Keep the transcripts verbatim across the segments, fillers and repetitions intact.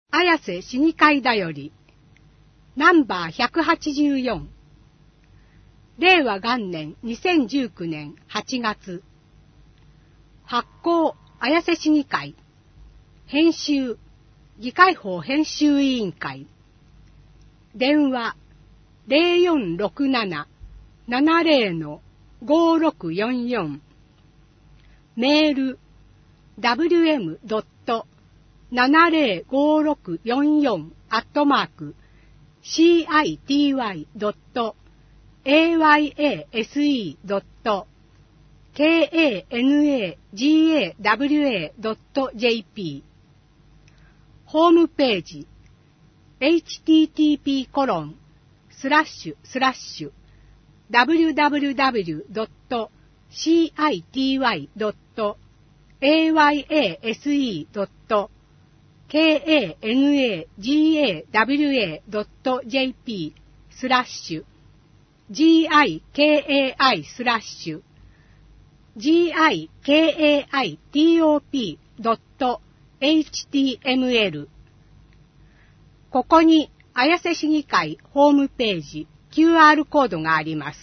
綾瀬市議会だより、ナンバーひゃくはちじゅうよん、令和元年にせんじゅうきゅうねんはちがつ、発行綾瀬市議会、編集議会法編集委員会、電話 ゼロよんろくなな ななゼロ ごろくよんよん、メール ダブリューエム ドット ななゼロ ごろくよんよん アットマーク シーアイティーワイ ドット エーワイエーエスイー ドット ケーエーエヌエージーエーダブリューエー ドット ジェーピー、ホームページ エイチティーティーピー コロンスラッシュスラッシュ ダブリューダブリューダブリュー ドット シーアイティーワイ ドット エーワイエーエスイー ドット ケーエーエヌエージーエーダブリューエー ドット ジェーピー スラッシュ ジーアイケーエーアイ スラッシュ ジーアイケーエーアイティーオーピー ドット エイチティーエムエル、 ここに綾瀬市議会ホームページ キューアール コードがあります。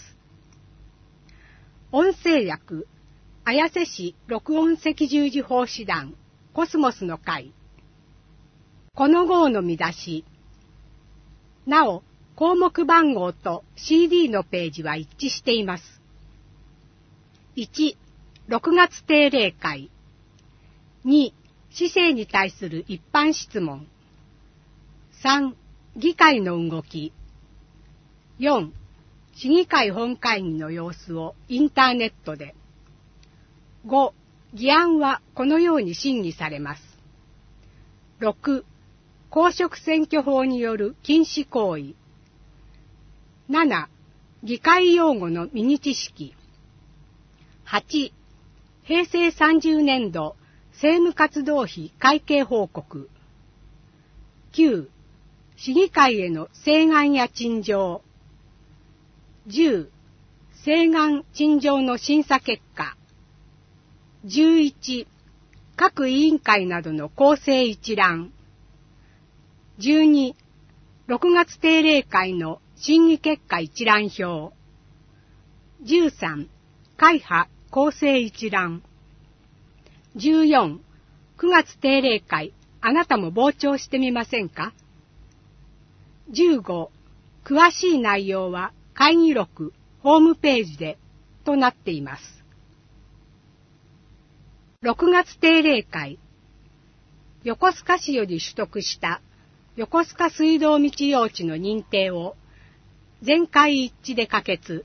音声訳綾瀬市録音赤十字奉仕団コスモスの会。この号の見出し。なお、項目番号と シーディー のページは一致しています。いち、ろくがつ定例会。に、市政に対する一般質問。さん、議会の動き。よん、市議会本会議の様子をインターネットで。ご、議案はこのように審議されます。ろく、公職選挙法による禁止行為。なな、議会用語のミニ知識。はち、へいせいさんじゅうねんど政務活動費会計報告。きゅう、市議会への請願や陳情。じゅう、請願陳情の審査結果。じゅういち、各委員会などの構成一覧。じゅうに、ろくがつ定例会の審議結果一覧表。じゅうさん、会派構成一覧。じゅうよん、くがつ定例会、あなたも傍聴してみませんか？じゅうご、詳しい内容は会議録、ホームページで、となっています。ろくがつ定例会、横須賀市より取得した横須賀水道道用地の認定を全会一致で可決。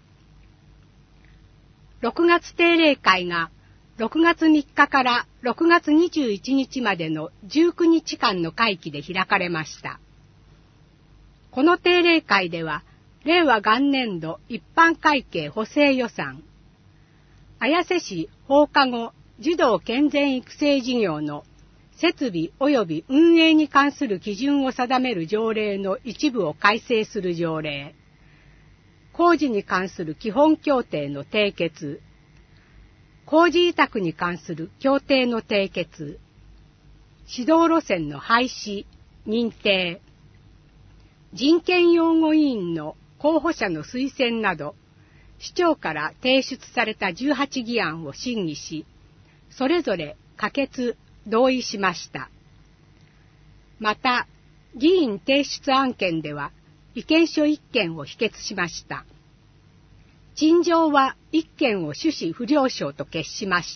ろくがつ定例会がろくがつみっかからろくがつにじゅういちにちまでのじゅうくにちかんの会期で開かれました。この定例会では、令和元年度一般会計補正予算、綾瀬市放課後児童健全育成事業の設備及び運営に関する基準を定める条例の一部を改正する条例、工事に関する基本協定の締結、工事委託に関する協定の締結、指導路線の廃止、認定、人権擁護委員の候補者の推薦など、市長から提出されたじゅうはち議案を審議し、それぞれ可決、同意しました。また、議員提出案件では、意見書いっけんを否決しました。陳情はいっけんを趣旨不了承と決しました。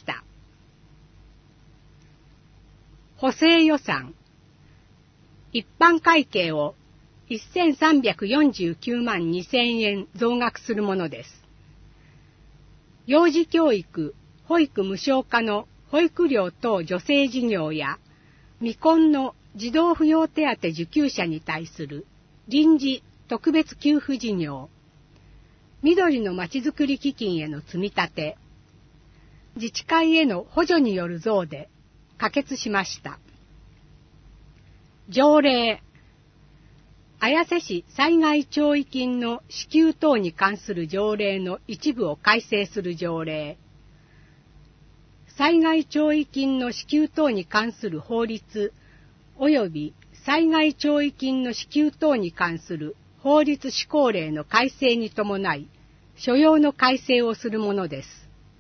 補正予算。一般会計をせんさんびゃくよんじゅうきゅうまんにせんえん増額するものです。幼児教育、保育無償化の保育料等助成事業や未婚の児童扶養手当受給者に対する臨時特別給付事業、緑のまちづくり基金への積み立て、自治会への補助による増で可決しました。条例、綾瀬市災害弔慰金の支給等に関する条例の一部を改正する条例、災害弔慰金の支給等に関する法律及び災害弔慰金の支給等に関する法律施行令の改正に伴い、所要の改正をするものです。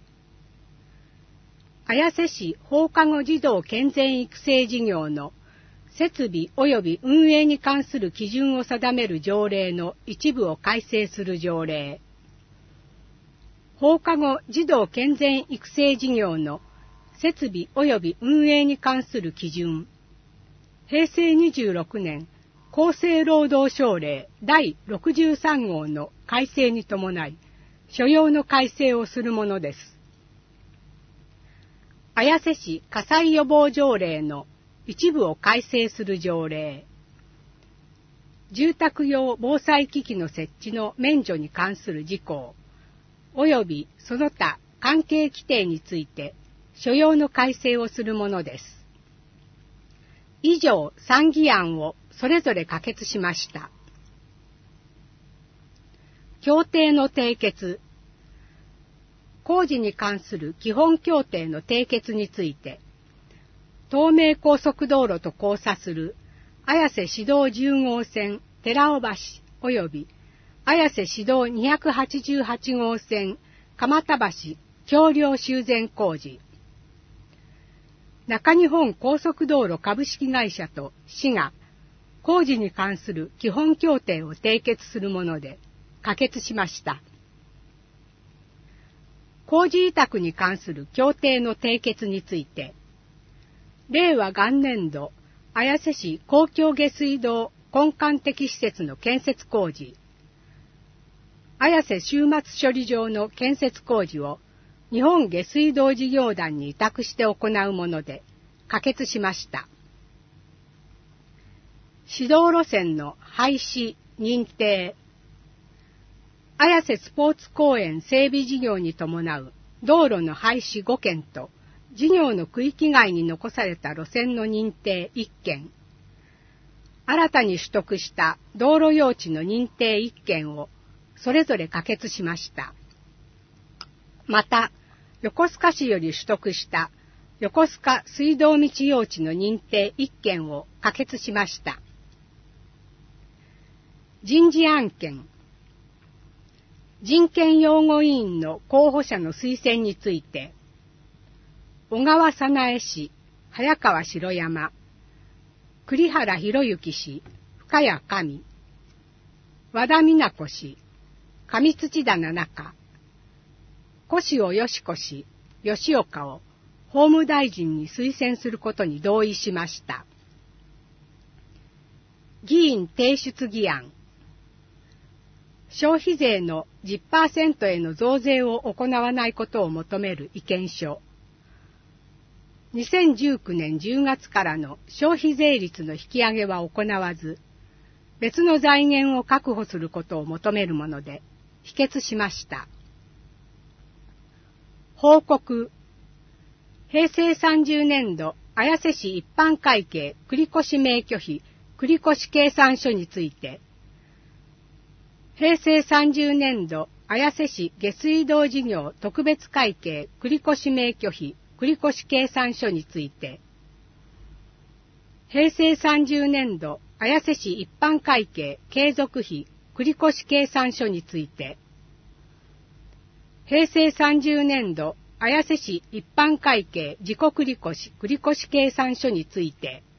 綾瀬市放課後児童健全育成事業の設備及び運営に関する基準を定める条例の一部を改正する条例。放課後児童健全育成事業の設備及び運営に関する基準。平成にじゅうろくねん厚生労働省令だいろくじゅうさん号の改正に伴い、所要の改正をするものです。綾瀬市火災予防条例の一部を改正する条例。住宅用防災機器の設置の免除に関する事項、及びその他関係規定について、所要の改正をするものです。以上さん議案をそれぞれ可決しました。協定の締結。工事に関する基本協定の締結について、東名高速道路と交差する綾瀬市道じゅう号線寺尾橋及び綾瀬市道にひゃくはちじゅうはち号線蒲田橋橋梁修繕工事。中日本高速道路株式会社と市が工事に関する基本協定を締結するもので可決しました。工事委託に関する協定の締結について、令和元年度綾瀬市公共下水道根幹的施設の建設工事、綾瀬終末処理場の建設工事を日本下水道事業団に委託して行うもので可決しました。市道路線の廃止認定。綾瀬スポーツ公園整備事業に伴う道路の廃止ごけんと事業の区域外に残された路線の認定いっけん。新たに取得した道路用地の認定いっけんをそれぞれ可決しました。また、横須賀市より取得した横須賀水道道用地の認定いっけんを可決しました。人事案件。人権擁護委員の候補者の推薦について、小川早苗氏、早川城山、栗原博之氏、深谷上、和田美奈子氏、上土棚中、越尾よし子氏、吉岡を法務大臣に推薦することに同意しました。議員提出議案。消費税の じゅっパーセント への増税を行わないことを求める意見書。にせんじゅうきゅうねんじゅうがつからの消費税率の引き上げは行わず、別の財源を確保することを求めるもので、否決しました。報告。平成さんじゅうねんど綾瀬市一般会計繰越免許費繰越計算書について、平成さんじゅうねんど綾瀬市下水道事業特別会計繰越免許費繰越計算書について、平成さんじゅうねんど綾瀬市一般会計継続費繰越計算書について、平成さんじゅうねんど綾瀬市一般会計自己繰越繰越計算書について、